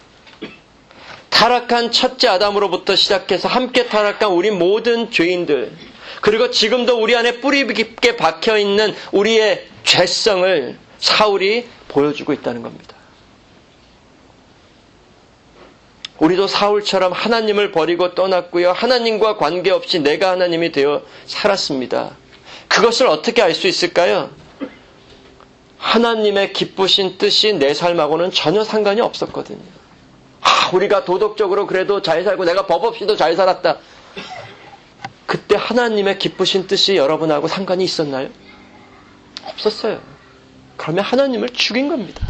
타락한 첫째 아담으로부터 시작해서 함께 타락한 우리 모든 죄인들, 그리고 지금도 우리 안에 뿌리 깊게 박혀있는 우리의 죄성을 사울이 보여주고 있다는 겁니다. 우리도 사울처럼 하나님을 버리고 떠났고요. 하나님과 관계없이 내가 하나님이 되어 살았습니다. 그것을 어떻게 알 수 있을까요? 하나님의 기쁘신 뜻이 내 삶하고는 전혀 상관이 없었거든요. 우리가 도덕적으로 그래도 잘 살고 내가 법 없이도 잘 살았다. 그때 하나님의 기쁘신 뜻이 여러분하고 상관이 있었나요? 없었어요. 그러면 하나님을 죽인 겁니다.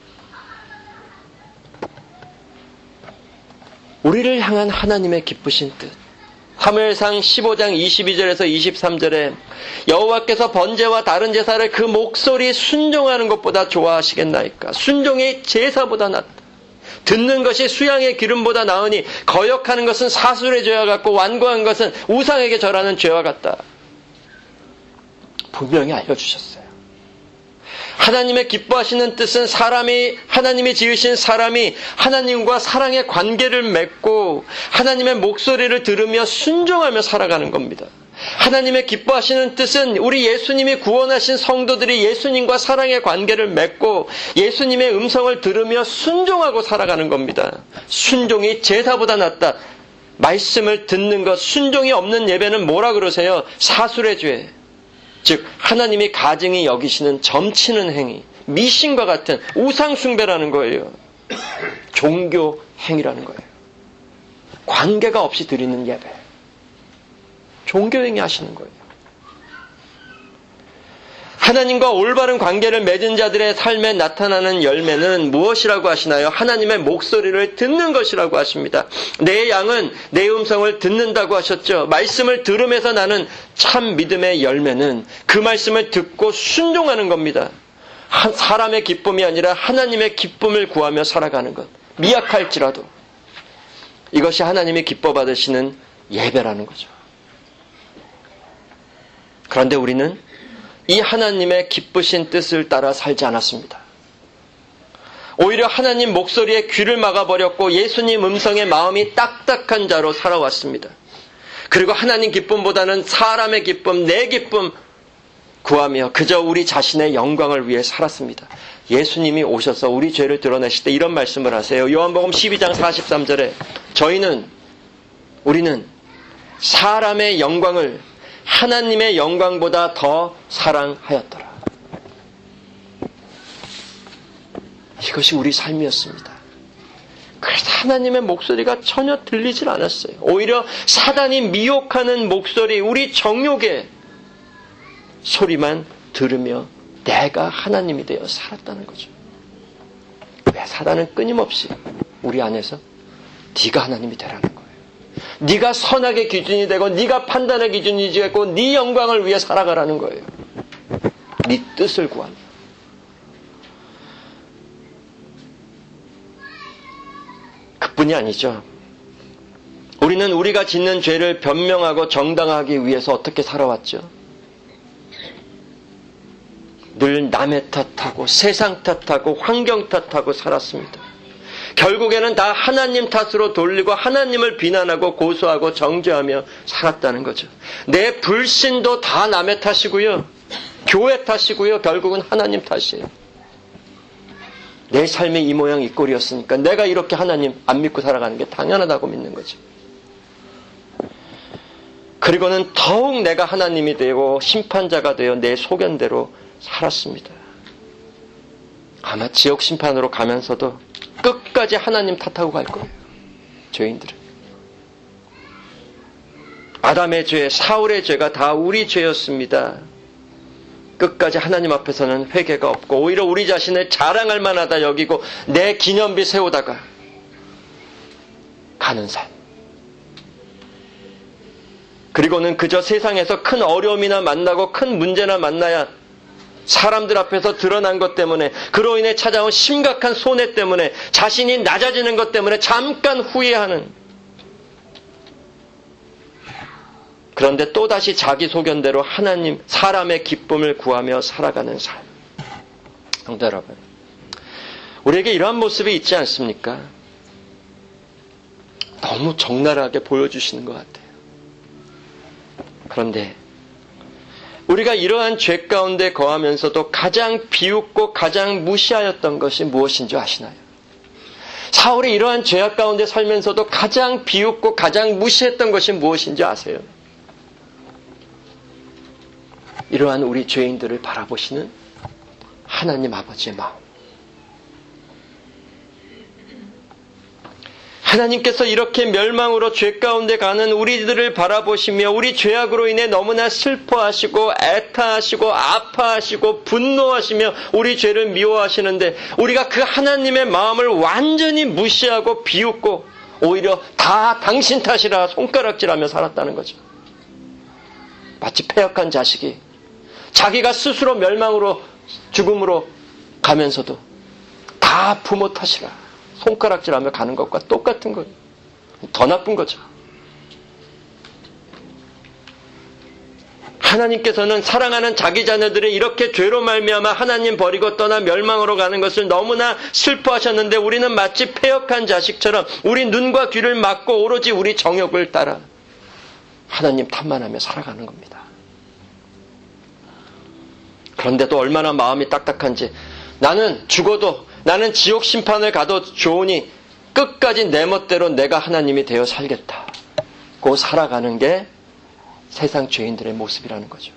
우리를 향한 하나님의 기쁘신 뜻. 사무엘상 15장 22절에서 23절에 여호와께서 번제와 다른 제사를 그 목소리 순종하는 것보다 좋아하시겠나이까. 순종이 제사보다 낫다. 듣는 것이 수양의 기름보다 나으니 거역하는 것은 사술의 죄와 같고 완고한 것은 우상에게 절하는 죄와 같다. 분명히 알려주셨어요. 하나님의 기뻐하시는 뜻은 하나님이 지으신 사람이 하나님과 사랑의 관계를 맺고 하나님의 목소리를 들으며 순종하며 살아가는 겁니다. 하나님의 기뻐하시는 뜻은 우리 예수님이 구원하신 성도들이 예수님과 사랑의 관계를 맺고 예수님의 음성을 들으며 순종하고 살아가는 겁니다. 순종이 제사보다 낫다. 말씀을 듣는 것, 순종이 없는 예배는 뭐라 그러세요? 사술의 죄. 즉 하나님이 가증히 여기시는 점치는 행위, 미신과 같은 우상 숭배라는 거예요. 종교 행위라는 거예요. 관계가 없이 드리는 예배. 종교 행위 하시는 거예요. 하나님과 올바른 관계를 맺은 자들의 삶에 나타나는 열매는 무엇이라고 하시나요? 하나님의 목소리를 듣는 것이라고 하십니다. 내 양은 내 음성을 듣는다고 하셨죠. 말씀을 들으면서 나는 참 믿음의 열매는 그 말씀을 듣고 순종하는 겁니다. 사람의 기쁨이 아니라 하나님의 기쁨을 구하며 살아가는 것. 미약할지라도 이것이 하나님이 기뻐 받으시는 예배라는 거죠. 그런데 우리는 이 하나님의 기쁘신 뜻을 따라 살지 않았습니다. 오히려 하나님 목소리에 귀를 막아버렸고 예수님 음성에 마음이 딱딱한 자로 살아왔습니다. 그리고 하나님 기쁨보다는 사람의 기쁨, 내 기쁨 구하며 그저 우리 자신의 영광을 위해 살았습니다. 예수님이 오셔서 우리 죄를 드러내실 때 이런 말씀을 하세요. 요한복음 12장 43절에 우리는 사람의 영광을 하나님의 영광보다 더 사랑하였더라. 이것이 우리 삶이었습니다. 그래서 하나님의 목소리가 전혀 들리질 않았어요. 오히려 사단이 미혹하는 목소리, 우리 정욕의 소리만 들으며 내가 하나님이 되어 살았다는 거죠. 왜? 사단은 끊임없이 우리 안에서 네가 하나님이 되라는 거예요. 네가 선악의 기준이 되고 네가 판단의 기준이 되고 네 영광을 위해 살아가라는 거예요. 네 뜻을 구하며. 그뿐이 아니죠. 우리는 우리가 짓는 죄를 변명하고 정당하기 위해서 어떻게 살아왔죠? 늘 남의 탓하고 세상 탓하고 환경 탓하고 살았습니다. 결국에는 다 하나님 탓으로 돌리고 하나님을 비난하고 고소하고 정죄하며 살았다는 거죠. 내 불신도 다 남의 탓이고요. 교회 탓이고요. 결국은 하나님 탓이에요. 내 삶의 이 모양 이 꼴이었으니까 내가 이렇게 하나님 안 믿고 살아가는 게 당연하다고 믿는 거죠. 그리고는 더욱 내가 하나님이 되고 심판자가 되어 내 소견대로 살았습니다. 아마 지옥 심판으로 가면서도 끝까지 하나님 탓하고 갈 거예요. 죄인들은. 아담의 죄, 사울의 죄가 다 우리 죄였습니다. 끝까지 하나님 앞에서는 회개가 없고 오히려 우리 자신을 자랑할 만하다 여기고 내 기념비 세우다가 가는 삶. 그리고는 그저 세상에서 큰 어려움이나 만나고 큰 문제나 만나야 사람들 앞에서 드러난 것 때문에 그로 인해 찾아온 심각한 손해 때문에 자신이 낮아지는 것 때문에 잠깐 후회하는, 그런데 또다시 자기 소견대로 하나님, 사람의 기쁨을 구하며 살아가는 삶. 성도 여러분, 우리에게 이러한 모습이 있지 않습니까? 너무 적나라하게 보여주시는 것 같아요. 그런데 우리가 이러한 죄 가운데 거하면서도 가장 비웃고 가장 무시하였던 것이 무엇인 줄 아시나요? 사울이 이러한 죄악 가운데 살면서도 가장 비웃고 가장 무시했던 것이 무엇인지 아세요? 이러한 우리 죄인들을 바라보시는 하나님 아버지의 마음. 하나님께서 이렇게 멸망으로 죄 가운데 가는 우리들을 바라보시며 우리 죄악으로 인해 너무나 슬퍼하시고 애타하시고 아파하시고 분노하시며 우리 죄를 미워하시는데 우리가 그 하나님의 마음을 완전히 무시하고 비웃고 오히려 다 당신 탓이라 손가락질하며 살았다는 거죠. 마치 패역한 자식이 자기가 스스로 멸망으로 죽음으로 가면서도 다 부모 탓이라 손가락질하며 가는 것과 똑같은 거예요. 더 나쁜 거죠. 하나님께서는 사랑하는 자기 자녀들이 이렇게 죄로 말미암아 하나님 버리고 떠나 멸망으로 가는 것을 너무나 슬퍼하셨는데 우리는 마치 패역한 자식처럼 우리 눈과 귀를 막고 오로지 우리 정욕을 따라 하나님 탓만하며 살아가는 겁니다. 그런데도 얼마나 마음이 딱딱한지, 나는 죽어도, 나는 지옥 심판을 가도 좋으니 끝까지 내 멋대로 내가 하나님이 되어 살겠다고 살아가는 게 세상 죄인들의 모습이라는 거죠.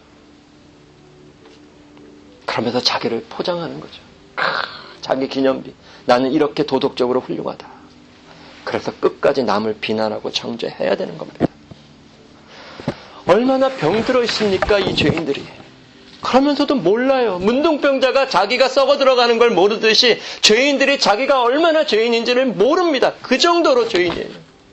그러면서 자기를 포장하는 거죠. 자기 기념비. 나는 이렇게 도덕적으로 훌륭하다. 그래서 끝까지 남을 비난하고 정죄해야 되는 겁니다. 얼마나 병들어 있습니까, 이 죄인들이. 그러면서도 몰라요. 문둥병자가 자기가 썩어 들어가는 걸 모르듯이 죄인들이 자기가 얼마나 죄인인지를 모릅니다. 그 정도로 죄인이에요.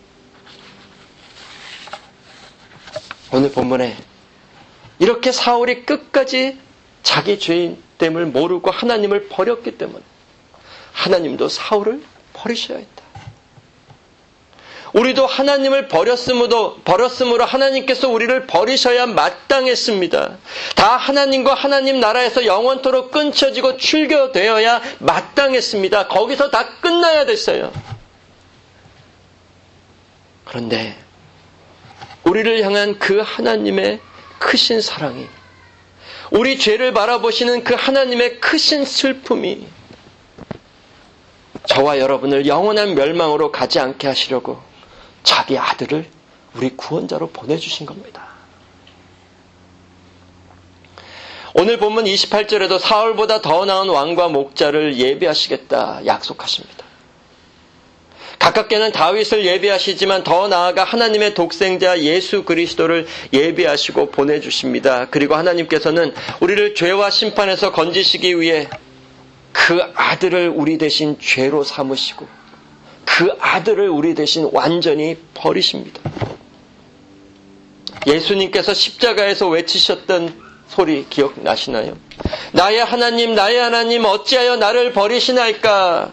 오늘 본문에 이렇게 사울이 끝까지 자기 죄인됨을 모르고 하나님을 버렸기 때문에 하나님도 사울을 버리셔야 했다. 우리도 하나님을 버렸으므로 하나님께서 우리를 버리셔야 마땅했습니다. 다 하나님과 하나님 나라에서 영원토록 끊쳐지고 출교되어야 마땅했습니다. 거기서 다 끝나야 됐어요. 그런데 우리를 향한 그 하나님의 크신 사랑이, 우리 죄를 바라보시는 그 하나님의 크신 슬픔이 저와 여러분을 영원한 멸망으로 가지 않게 하시려고 자기 아들을 우리 구원자로 보내주신 겁니다. 오늘 본문 28절에도 사울보다 더 나은 왕과 목자를 예비하시겠다 약속하십니다. 가깝게는 다윗을 예비하시지만 더 나아가 하나님의 독생자 예수 그리스도를 예비하시고 보내주십니다. 그리고 하나님께서는 우리를 죄와 심판에서 건지시기 위해 그 아들을 우리 대신 죄로 삼으시고 그 아들을 우리 대신 완전히 버리십니다. 예수님께서 십자가에서 외치셨던 소리 기억나시나요? 나의 하나님 어찌하여 나를 버리시나이까?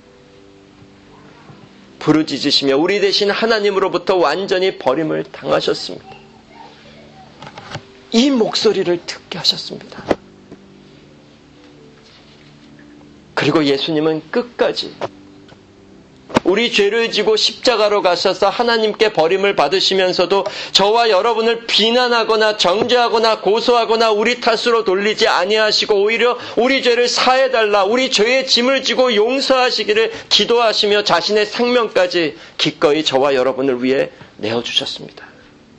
부르짖으시며 우리 대신 하나님으로부터 완전히 버림을 당하셨습니다. 이 목소리를 듣게 하셨습니다. 그리고 예수님은 끝까지 우리 죄를 지고 십자가로 가셔서 하나님께 버림을 받으시면서도 저와 여러분을 비난하거나 정죄하거나 고소하거나 우리 탓으로 돌리지 아니하시고 오히려 우리 죄를 사해달라, 우리 죄의 짐을 지고 용서하시기를 기도하시며 자신의 생명까지 기꺼이 저와 여러분을 위해 내어주셨습니다.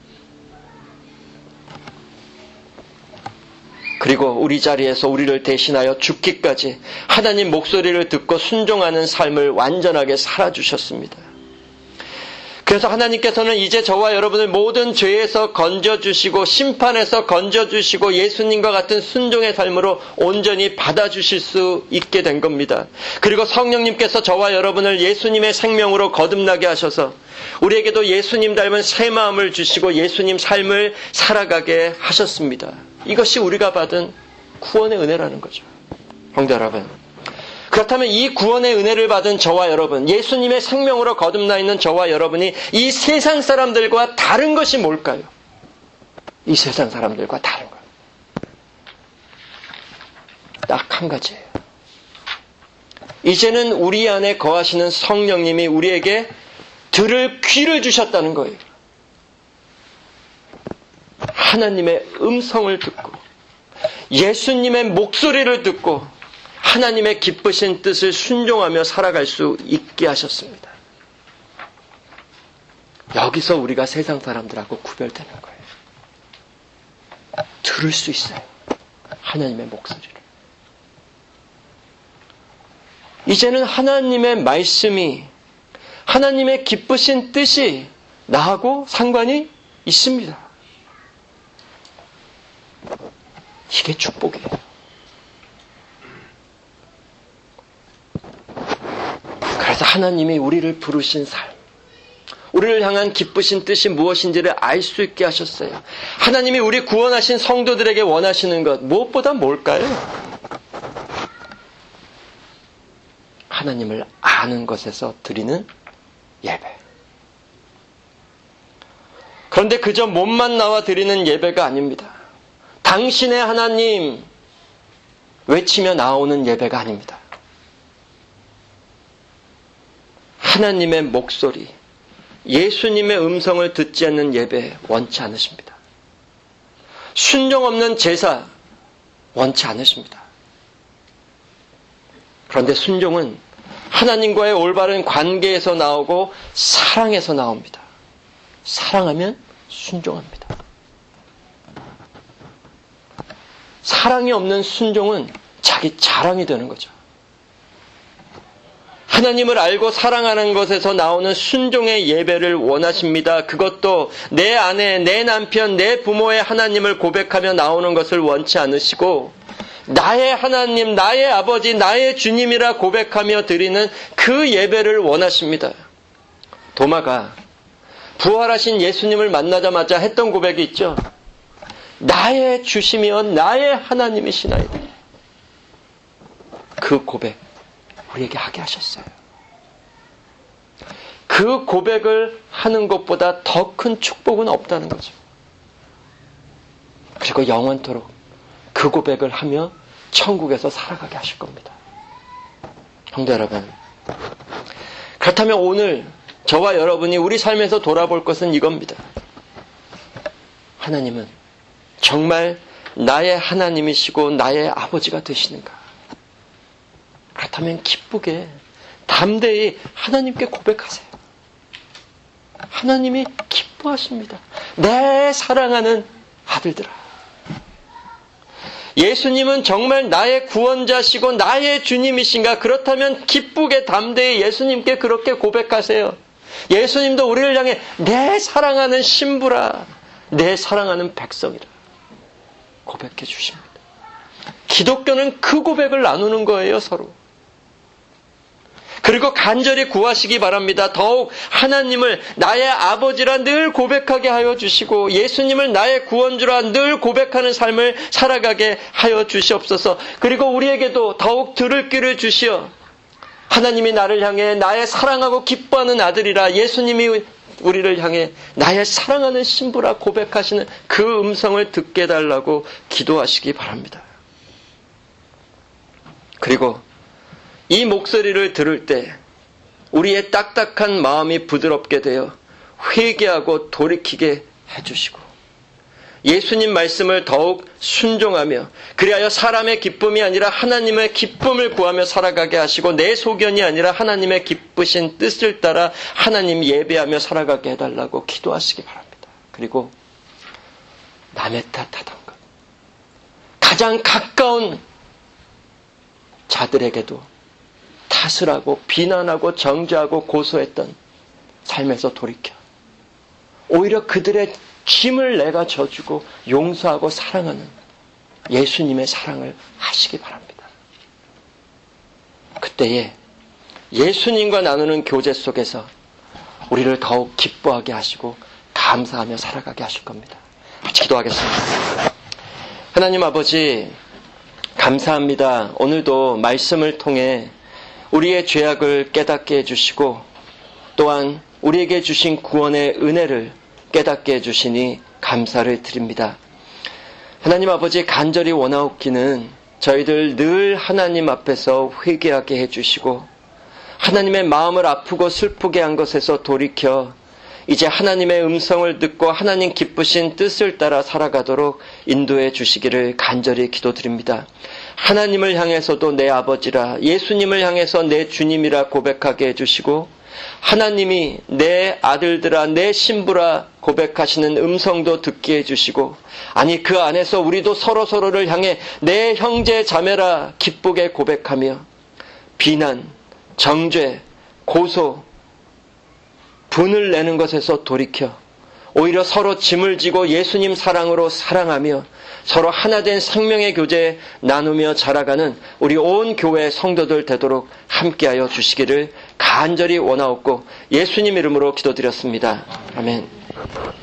그리고 우리 자리에서 우리를 대신하여 죽기까지 하나님 목소리를 듣고 순종하는 삶을 완전하게 살아주셨습니다. 그래서 하나님께서는 이제 저와 여러분을 모든 죄에서 건져주시고 심판에서 건져주시고 예수님과 같은 순종의 삶으로 온전히 받아주실 수 있게 된 겁니다. 그리고 성령님께서 저와 여러분을 예수님의 생명으로 거듭나게 하셔서 우리에게도 예수님 닮은 새 마음을 주시고 예수님 삶을 살아가게 하셨습니다. 이것이 우리가 받은 구원의 은혜라는 거죠. 형제 여러분, 그렇다면 이 구원의 은혜를 받은 저와 여러분, 예수님의 생명으로 거듭나 있는 저와 여러분이 이 세상 사람들과 다른 것이 뭘까요? 이 세상 사람들과 다른 것. 딱 한 가지예요. 이제는 우리 안에 거하시는 성령님이 우리에게 들을 귀를 주셨다는 거예요. 하나님의 음성을 듣고 예수님의 목소리를 듣고 하나님의 기쁘신 뜻을 순종하며 살아갈 수 있게 하셨습니다. 여기서 우리가 세상 사람들하고 구별되는 거예요. 들을 수 있어요. 하나님의 목소리를. 이제는 하나님의 말씀이, 하나님의 기쁘신 뜻이 나하고 상관이 있습니다. 이게 축복이에요. 그래서 하나님이 우리를 부르신 삶, 우리를 향한 기쁘신 뜻이 무엇인지를 알 수 있게 하셨어요. 하나님이 우리 구원하신 성도들에게 원하시는 것, 무엇보다 뭘까요? 하나님을 아는 것에서 드리는 예배. 그런데 그저 몸만 나와 드리는 예배가 아닙니다. 당신의 하나님 외치며 나오는 예배가 아닙니다. 하나님의 목소리, 예수님의 음성을 듣지 않는 예배 원치 않으십니다. 순종 없는 제사 원치 않으십니다. 그런데 순종은 하나님과의 올바른 관계에서 나오고 사랑에서 나옵니다. 사랑하면 순종합니다. 사랑이 없는 순종은 자기 자랑이 되는 거죠. 하나님을 알고 사랑하는 것에서 나오는 순종의 예배를 원하십니다. 그것도 내 아내, 내 남편, 내 부모의 하나님을 고백하며 나오는 것을 원치 않으시고 나의 하나님, 나의 아버지, 나의 주님이라 고백하며 드리는 그 예배를 원하십니다. 도마가 부활하신 예수님을 만나자마자 했던 고백이 있죠. 나의 주심이여 나의 하나님이시나이다. 그 고백 우리에게 하게 하셨어요. 그 고백을 하는 것보다 더 큰 축복은 없다는 거죠. 그리고 영원토록 그 고백을 하며 천국에서 살아가게 하실 겁니다. 형제 여러분, 그렇다면 오늘 저와 여러분이 우리 삶에서 돌아볼 것은 이겁니다. 하나님은 정말 나의 하나님이시고 나의 아버지가 되시는가? 그렇다면 기쁘게 담대히 하나님께 고백하세요. 하나님이 기뻐하십니다. 내 사랑하는 아들들아, 예수님은 정말 나의 구원자시고 나의 주님이신가? 그렇다면 기쁘게 담대히 예수님께 그렇게 고백하세요. 예수님도 우리를 향해 내 사랑하는 신부라, 내 사랑하는 백성이라 고백해 주십니다. 기독교는 그 고백을 나누는 거예요, 서로. 그리고 간절히 구하시기 바랍니다. 더욱 하나님을 나의 아버지라 늘 고백하게 하여 주시고 예수님을 나의 구원주라 늘 고백하는 삶을 살아가게 하여 주시옵소서. 그리고 우리에게도 더욱 들을 귀를 주시어 하나님이 나를 향해 나의 사랑하고 기뻐하는 아들이라, 예수님이 우리를 향해 나의 사랑하는 신부라 고백하시는 그 음성을 듣게 해달라고 기도하시기 바랍니다. 그리고 이 목소리를 들을 때 우리의 딱딱한 마음이 부드럽게 되어 회개하고 돌이키게 해주시고 예수님 말씀을 더욱 순종하며 그리하여 사람의 기쁨이 아니라 하나님의 기쁨을 구하며 살아가게 하시고 내 소견이 아니라 하나님의 기쁘신 뜻을 따라 하나님 예배하며 살아가게 해달라고 기도하시기 바랍니다. 그리고 남의 탓하던 것, 가장 가까운 자들에게도 탓을 하고 비난하고 정죄하고 고소했던 삶에서 돌이켜 오히려 그들의 짐을 내가 져주고 용서하고 사랑하는 예수님의 사랑을 하시기 바랍니다. 그때에 예수님과 나누는 교제 속에서 우리를 더욱 기뻐하게 하시고 감사하며 살아가게 하실 겁니다. 같이 기도하겠습니다. 하나님 아버지, 감사합니다. 오늘도 말씀을 통해 우리의 죄악을 깨닫게 해주시고 또한 우리에게 주신 구원의 은혜를 깨닫게 해주시니 감사를 드립니다. 하나님 아버지, 간절히 원하옵기는 저희들 늘 하나님 앞에서 회개하게 해주시고 하나님의 마음을 아프고 슬프게 한 것에서 돌이켜 이제 하나님의 음성을 듣고 하나님 기쁘신 뜻을 따라 살아가도록 인도해 주시기를 간절히 기도드립니다. 하나님을 향해서도 내 아버지라, 예수님을 향해서 내 주님이라 고백하게 해주시고 하나님이 내 아들들아 내 신부라 고백하시는 음성도 듣게 해주시고 아니 그 안에서 우리도 서로서로를 향해 내 형제 자매라 기쁘게 고백하며 비난, 정죄, 고소, 분을 내는 것에서 돌이켜 오히려 서로 짐을 지고 예수님 사랑으로 사랑하며 서로 하나된 생명의 교제 나누며 자라가는 우리 온 교회 성도들 되도록 함께하여 주시기를 간절히 원하옵고 예수님 이름으로 기도드렸습니다. 아멘.